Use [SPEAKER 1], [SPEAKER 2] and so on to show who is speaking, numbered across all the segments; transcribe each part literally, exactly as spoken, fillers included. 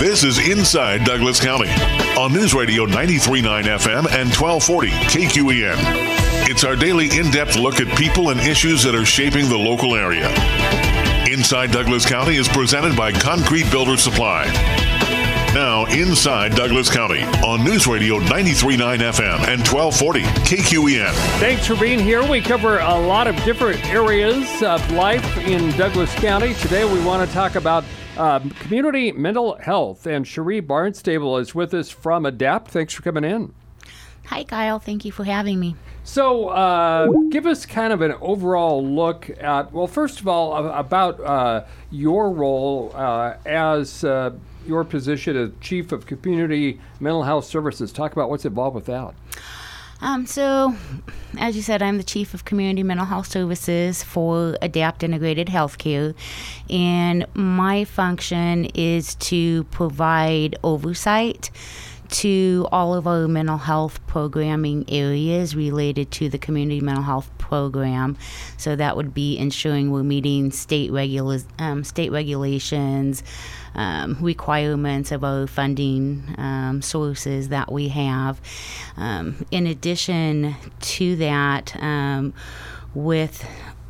[SPEAKER 1] This is Inside Douglas County on News Radio ninety-three point nine F M and twelve forty K Q E N. It's our daily in-depth look at people and issues that are shaping the local area. Inside Douglas County is presented by Concrete Builder Supply. Now, Inside Douglas County on News Radio ninety-three point nine F M and twelve forty K Q E N.
[SPEAKER 2] Thanks for being here. We cover a lot of different areas of life in Douglas County. Today we want to talk about uh, community mental health. And Cherie Barnstable is with us from ADAPT. Thanks for coming in.
[SPEAKER 3] Hi, Kyle. Thank you for having me.
[SPEAKER 2] So uh, give us kind of an overall look at, well, first of all, about uh, your role uh, as uh, your position as Chief of Community Mental Health Services. Talk about what's involved with that.
[SPEAKER 3] Um, so, as you said, I'm the Chief of Community Mental Health Services for ADAPT Integrated Healthcare, and my function is to provide oversight to all of our mental health programming areas related to the community mental health program. So that would be ensuring we're meeting state regula- um, state regulations, um, requirements of our funding um, sources that we have. Um, in addition to that, um, with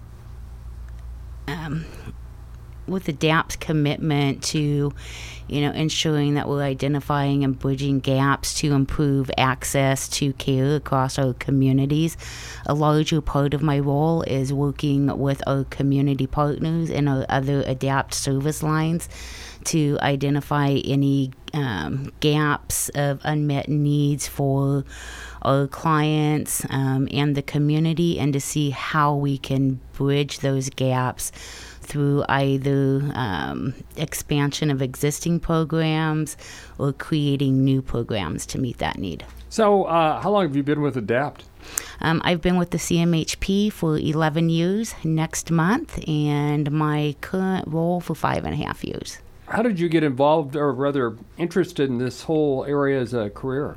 [SPEAKER 3] um, with ADAPT's commitment to, you know, ensuring that we're identifying and bridging gaps to improve access to care across our communities. A larger part of my role is working with our community partners and our other ADAPT service lines to identify any um, gaps of unmet needs for our clients um, and the community, and to see how we can bridge those gaps through either um, expansion of existing programs or creating new programs to meet that need.
[SPEAKER 2] So uh, how long have you been with ADAPT?
[SPEAKER 3] Um, I've been with the C M H P for eleven years next month, and my current role for five and a half years.
[SPEAKER 2] How did you get involved, or rather interested in this whole area as a career?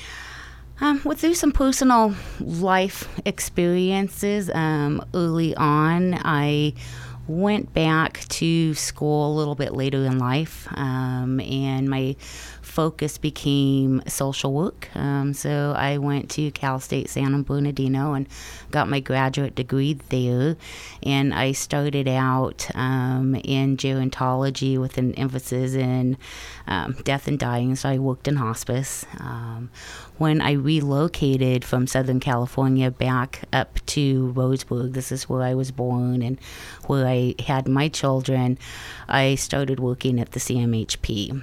[SPEAKER 3] Um, well, through some personal life experiences um, early on, I went back to school a little bit later in life, um, and my focus became social work. Um, so I went to Cal State San Bernardino and got my graduate degree there. And I started out um, in gerontology with an emphasis in um, death and dying. So I worked in hospice. Um, when I relocated from Southern California back up to Roseburg, this is where I was born and where I had my children, I started working at the C M H P.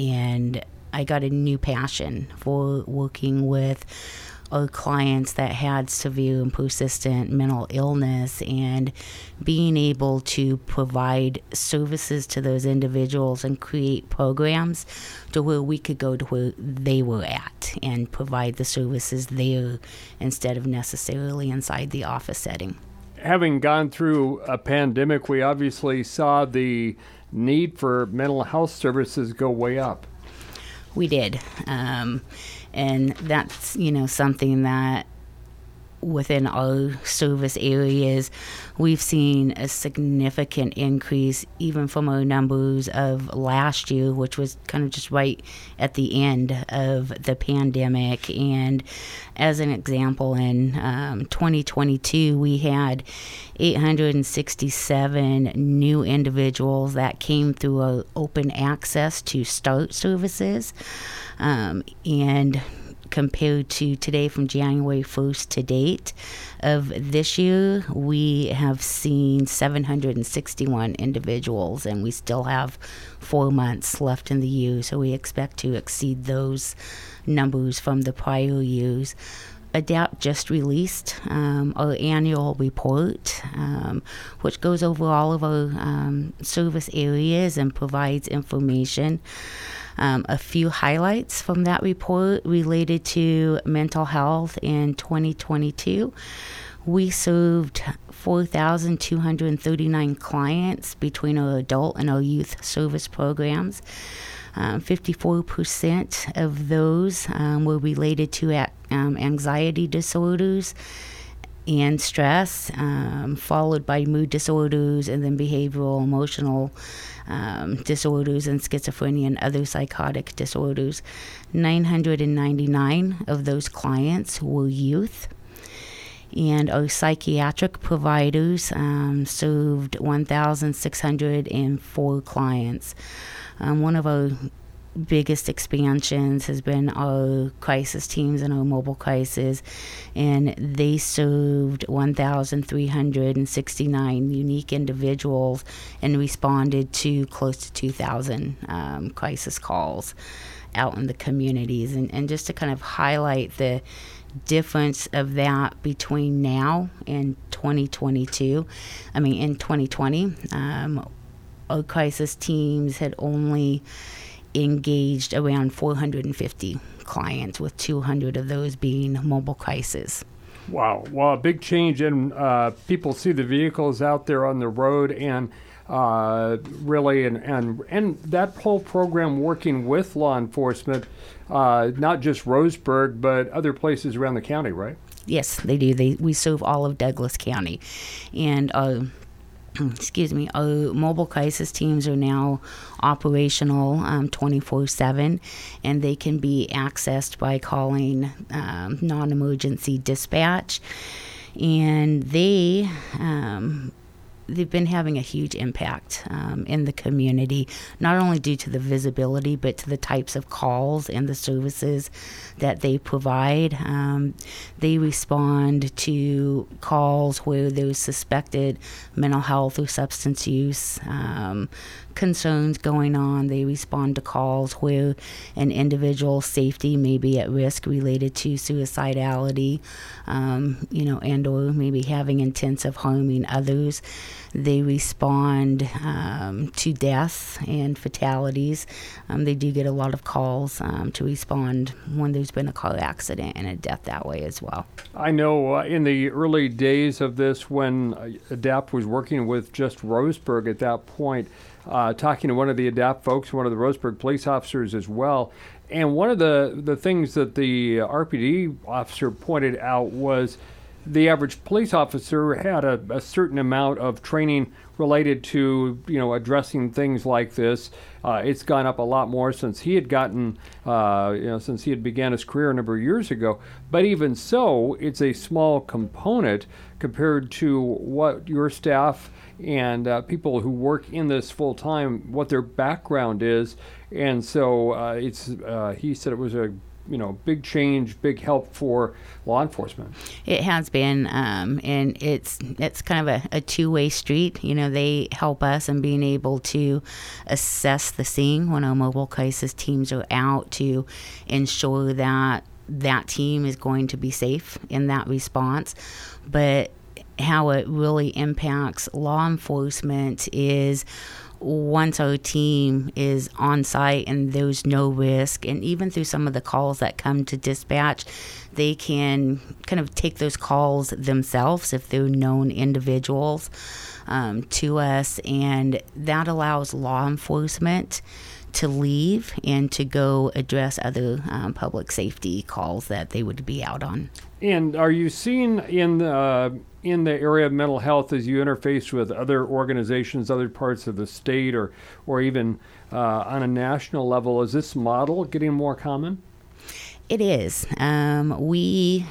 [SPEAKER 3] And I got a new passion for working with our clients that had severe and persistent mental illness, and being able to provide services to those individuals and create programs to where we could go to where they were at and provide the services there instead of necessarily inside the office setting.
[SPEAKER 2] Having gone through a pandemic, we obviously saw the need for mental health services go way up.
[SPEAKER 3] We did. Um, and that's, you know, something that within our service areas, we've seen a significant increase even from our numbers of last year, which was kind of just right at the end of the pandemic. And as an example, in um, twenty twenty-two, we had eight hundred sixty-seven new individuals that came through our open access to start services. Um, and compared to today, from January first to date of this year, we have seen seven hundred sixty-one individuals, and we still have four months left in the year, so we expect to exceed those numbers from the prior years. ADAPT just released um, our annual report, um, which goes over all of our um, service areas and provides information. Um, a few highlights from that report related to mental health in twenty twenty-two. We served four thousand two hundred thirty-nine clients between our adult and our youth service programs. Um, fifty-four percent of those um, were related to um, anxiety disorders, and stress, um, followed by mood disorders, and then behavioral emotional um, disorders and schizophrenia and other psychotic disorders. nine hundred ninety-nine of those clients were youth. And our psychiatric providers um, served one thousand six hundred four clients. Um, one of our biggest expansions has been our crisis teams and our mobile crisis, and they served one thousand three hundred sixty-nine unique individuals and responded to close to two thousand um, crisis calls out in the communities. And, and just to kind of highlight the difference of that between now and twenty twenty-two, I mean in twenty twenty, um, our crisis teams had only engaged around four hundred fifty clients, with two hundred of those being mobile crisis.
[SPEAKER 2] Wow. Well, a big change, and uh, people see the vehicles out there on the road, and uh, really, and, and and that whole program working with law enforcement, uh, not just Roseburg, but other places around the county, right? Yes,
[SPEAKER 3] they do. They we serve all of Douglas County, and uh, excuse me, our mobile crisis teams are now operational um, twenty-four seven, and they can be accessed by calling um, non-emergency dispatch. And they um, they've been having a huge impact um, in the community, not only due to the visibility, but to the types of calls and the services that they provide. Um, they respond to calls where there's suspected mental health or substance use um, concerns going on. They respond to calls where an individual's safety may be at risk related to suicidality, um, you know, and or maybe having intents of harming others. They respond um, to death and fatalities. Um, they do get a lot of calls um, to respond when there's been a car accident and a death that way as well.
[SPEAKER 2] I know uh, in the early days of this, when uh, ADAPT was working with just Roseburg at that point, uh, talking to one of the ADAPT folks, one of the Roseburg police officers as well, and one of the, the things that the R P D officer pointed out was the average police officer had a, a certain amount of training related to, you know, addressing things like this. Uh, it's gone up a lot more since he had gotten, uh, you know, since he had began his career a number of years ago. But even so, it's a small component compared to what your staff and uh, people who work in this full time, what their background is. And so uh, it's, uh, he said it was a you know, big change, big help for law enforcement.
[SPEAKER 3] It has been, um, and it's it's kind of a, a two-way street. You know, they help us in being able to assess the scene when our mobile crisis teams are out to ensure that that team is going to be safe in that response. But how it really impacts law enforcement is once our team is on site and there's no risk, and even through some of the calls that come to dispatch, they can kind of take those calls themselves if they're known individuals um, to us, and that allows law enforcement to leave and to go address other um, public safety calls that they would be out on.
[SPEAKER 2] And are you seeing in the, uh, in the area of mental health, as you interface with other organizations, other parts of the state, or or even uh, on a national level, is this model getting more common?
[SPEAKER 3] It is. Um, we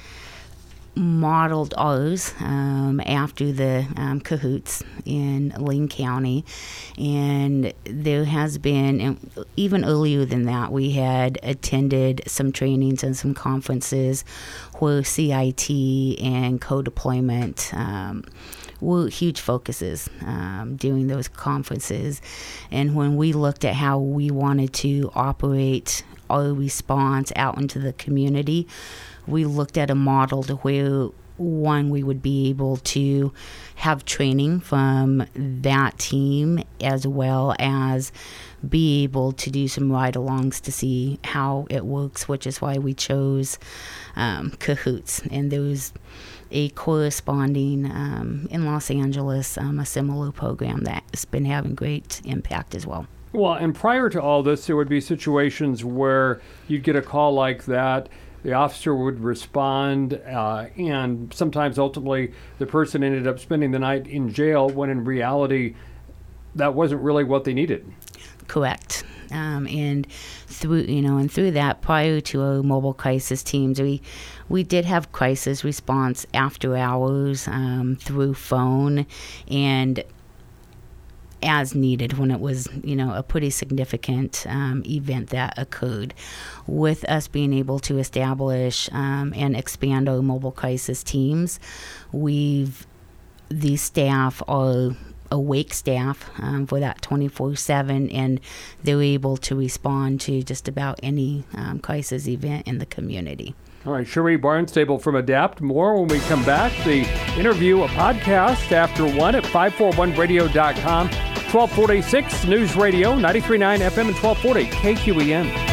[SPEAKER 3] modeled ours um, after the um, Cahoots in Lane County, and there has been, and even earlier than that, we had attended some trainings and some conferences where C I T and co-deployment um, were huge focuses um, during those conferences. And when we looked at how we wanted to operate our response out into the community, we looked at a model to where, one, we would be able to have training from that team, as well as be able to do some ride-alongs to see how it works, which is why we chose um, Cahoots. And there was a corresponding um, in Los Angeles, um, a similar program that's been having great impact as well.
[SPEAKER 2] Well, and prior to all this, there would be situations where you'd get a call like that, the officer would respond, uh, and sometimes ultimately the person ended up spending the night in jail when in reality that wasn't really what they needed.
[SPEAKER 3] Correct. Um, and through you know, and through that, prior to our mobile crisis teams, we we did have crisis response after hours um, through phone and as needed when it was, you know, a pretty significant um, event that occurred. With us being able to establish um, and expand our mobile crisis teams, we've the staff are awake staff um, for that twenty-four seven, and they're able to respond to just about any um, crisis event in the community.
[SPEAKER 2] All right, Cherie Barnstable from ADAPT. More when we come back. The interview, a podcast after one at five forty-one radio dot com. twelve forty-six News Radio, ninety-three point nine F M and twelve forty K Q E N.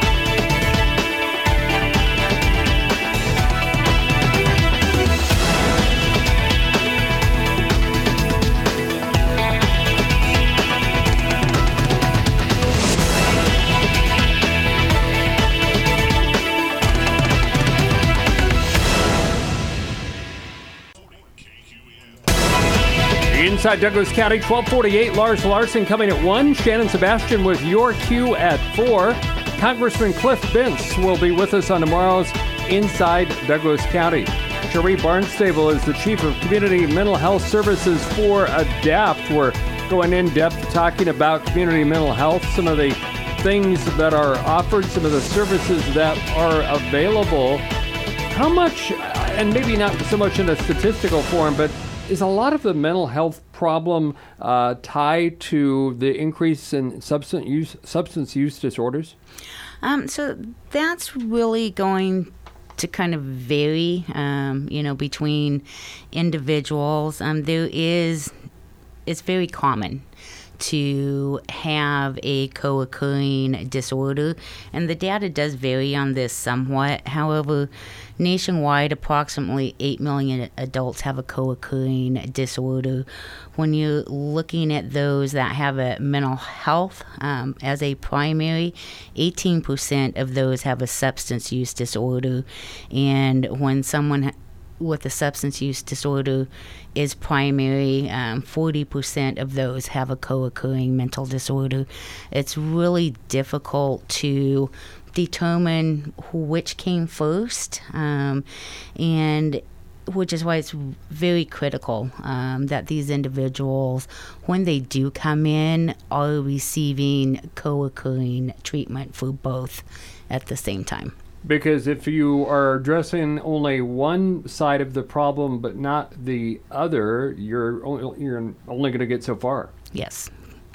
[SPEAKER 2] Inside Douglas County, twelve forty-eight, Lars Larson coming at one. Shannon Sebastian with your cue at four. Congressman Cliff Bentz will be with us on tomorrow's Inside Douglas County. Cherie Barnstable is the Chief of Community Mental Health Services for ADAPT. We're going in depth talking about community mental health, some of the things that are offered, some of the services that are available. How much, and maybe not so much in a statistical form, but is a lot of the mental health problem uh, tied to the increase in substance use substance use disorders?
[SPEAKER 3] Um, so that's really going to kind of vary, um, you know, between individuals. Um, there is, it's very common to have a co-occurring disorder, and the data does vary on this somewhat. However, nationwide, approximately eight million adults have a co-occurring disorder. When you're looking at those that have a mental health um, as a primary, eighteen percent of those have a substance use disorder. And when someone ha- with a substance use disorder is primary, um, forty percent of those have a co-occurring mental disorder. It's really difficult to determine which came first, um, and which is why it's very critical um, that these individuals, when they do come in, are receiving co-occurring treatment for both at the same time.
[SPEAKER 2] Because if you are addressing only one side of the problem but not the other, you're only, you're only going to get so far.
[SPEAKER 3] Yes.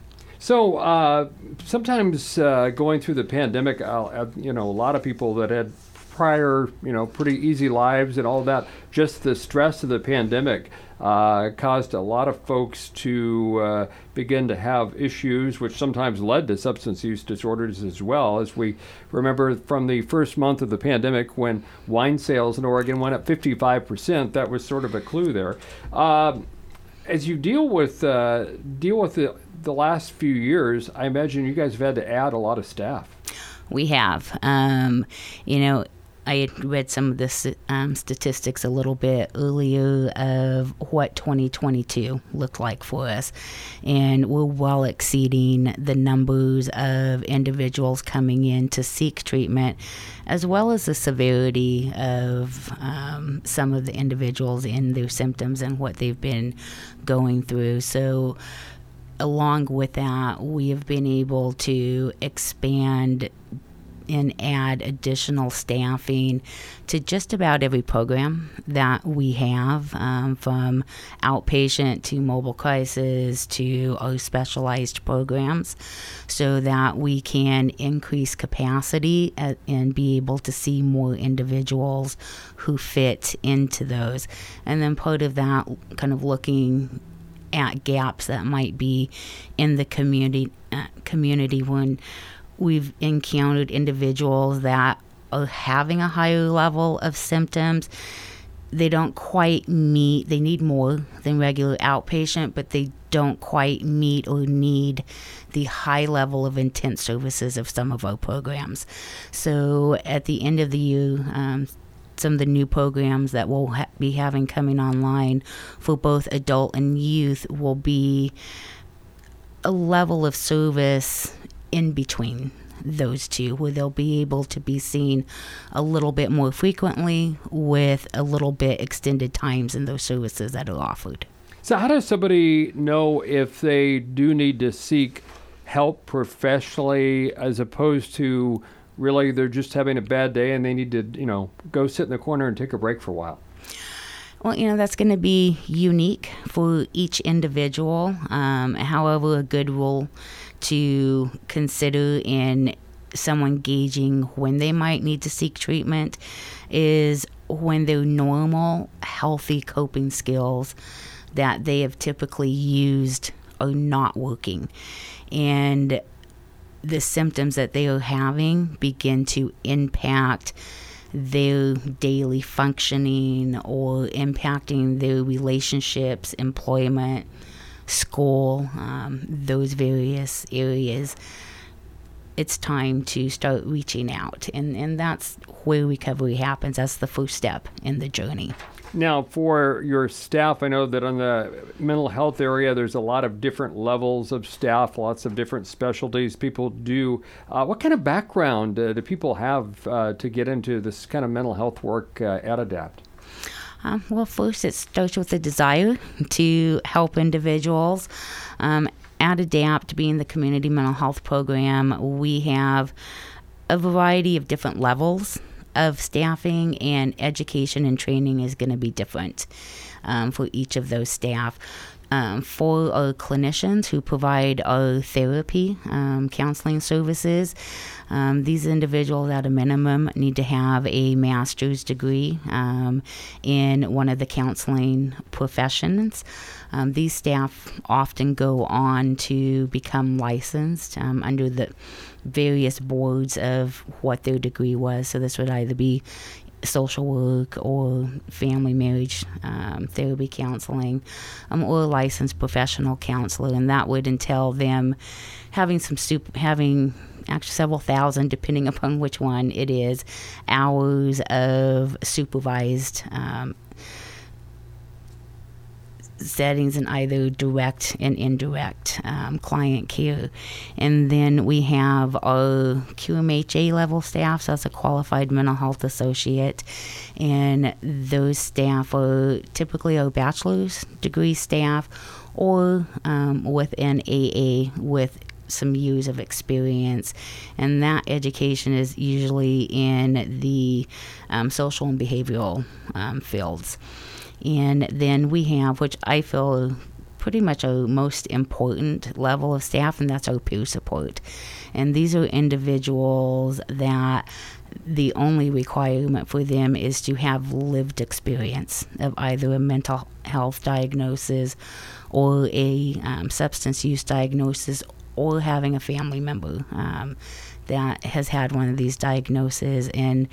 [SPEAKER 2] So uh, sometimes uh, going through the pandemic, uh, you know, a lot of people that had prior, you know, pretty easy lives and all that, just the stress of the pandemic uh, caused a lot of folks to uh, begin to have issues, which sometimes led to substance use disorders as well. As we remember from the first month of the pandemic, when wine sales in Oregon went up fifty-five percent, that was sort of a clue there. Uh, as you deal with uh, deal with the the last few years, I imagine you guys have had to add a lot of staff.
[SPEAKER 3] We have. Um, you know, I had read some of the um, statistics a little bit earlier of what twenty twenty-two looked like for us. And we're well exceeding the numbers of individuals coming in to seek treatment, as well as the severity of um, some of the individuals in their symptoms and what they've been going through. So along with that, we have been able to expand and add additional staffing to just about every program that we have, um, from outpatient to mobile crisis to our specialized programs, so that we can increase capacity at, and be able to see more individuals who fit into those. And then part of that, kind of looking at gaps that might be in the community uh, community when we've encountered individuals that are having a higher level of symptoms. They don't quite meet, they need more than regular outpatient, but they don't quite meet or need the high level of intense services of some of our programs. So at the end of the year, um, some of the new programs that we'll ha- be having coming online for both adult and youth will be a level of service in between those two, where they'll be able to be seen a little bit more frequently with a little bit extended times in those services that are offered.
[SPEAKER 2] So how does somebody know if they do need to seek help professionally as opposed to really they're just having a bad day and they need to, you know, go sit in the corner and take a break for a while?
[SPEAKER 3] Well, you know, that's going to be unique for each individual. Um, however, a good rule to consider in someone gauging when they might need to seek treatment is when their normal, healthy coping skills that they have typically used are not working. And the symptoms that they are having begin to impact their daily functioning or impacting their relationships, employment, school, um, those various areas. It's time to start reaching out. And, and that's where recovery happens. That's the first step in the journey.
[SPEAKER 2] Now, for your staff, I know that on the mental health area, there's a lot of different levels of staff, lots of different specialties people do. Uh, what kind of background uh, do people have uh, to get into this kind of mental health work uh, at ADAPT?
[SPEAKER 3] Um, well, first, it starts with the desire to help individuals. Um, at ADAPT, being the community mental health program, we have a variety of different levels of staffing, and education and training is going to be different um, for each of those staff. Um, for our clinicians who provide our therapy, um, counseling services, um, these individuals at a minimum need to have a master's degree um, in one of the counseling professions. Um, these staff often go on to become licensed um, under the various boards of what their degree was. So this would either be social work or family marriage um, therapy counseling um, or a licensed professional counselor, and that would entail them having some super, having actually several thousand, depending upon which one it is, hours of supervised um, settings in either direct and indirect um, client care. And then we have our Q M H A level staff, so that's a qualified mental health associate, and those staff are typically our bachelor's degree staff or um, with an A A with some years of experience, and that education is usually in the um, social and behavioral um, fields. And then we have, which I feel pretty much our most important level of staff, and that's our peer support. And these are individuals that the only requirement for them is to have lived experience of either a mental health diagnosis or a um, substance use diagnosis, or having a family member um, that has had one of these diagnoses, and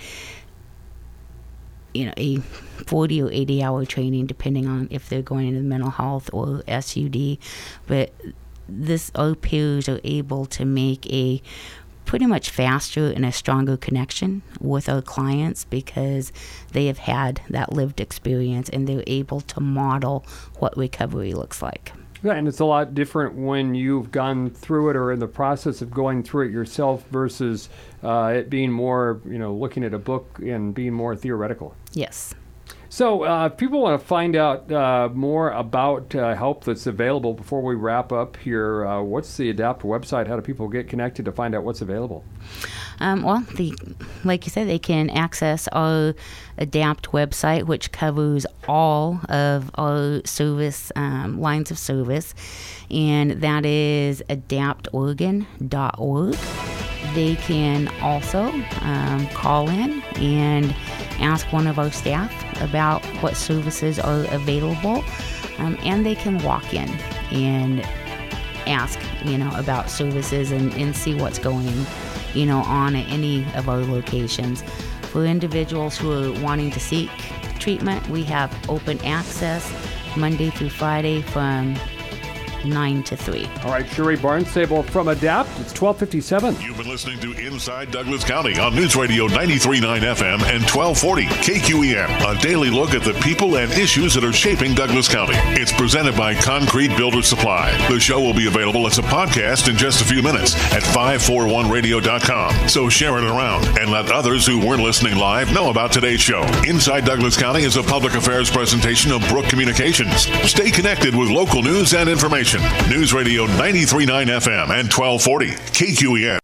[SPEAKER 3] you know, a forty or eighty hour training, depending on if they're going into mental health or S U D. But this, our peers are able to make a pretty much faster and a stronger connection with our clients because they have had that lived experience and they're able to model what recovery looks like.
[SPEAKER 2] Yeah, and it's a lot different when you've gone through it or in the process of going through it yourself versus uh, it being more, you know, looking at a book and being more theoretical.
[SPEAKER 3] Yes.
[SPEAKER 2] So uh, if people want to find out uh, more about uh, help that's available before we wrap up here, uh, what's the ADAPT website? How do people get connected to find out what's available?
[SPEAKER 3] Um, well, the, like you said, they can access our ADAPT website, which covers all of our service um, lines of service, and that is adapt oregon dot org. They can also um, call in and ask one of our staff about what services are available, um, and they can walk in and ask, you know, about services and, and see what's going, you know, on at any of our locations. For individuals who are wanting to seek treatment, we have open access Monday through Friday from nine to three.
[SPEAKER 2] All right, Sherry Barnstable from Adapt. It's twelve fifty-seven.
[SPEAKER 1] You've been listening to Inside Douglas County on News Radio ninety-three point nine F M and twelve forty K Q E N. A daily look at the people and issues that are shaping Douglas County. It's presented by Concrete Builder Supply. The show will be available as a podcast in just a few minutes at five forty-one radio dot com. So share it around and let others who weren't listening live know about today's show. Inside Douglas County is a public affairs presentation of Brook Communications. Stay connected with local news and information. News Radio ninety-three point nine F M and twelve forty K Q E N.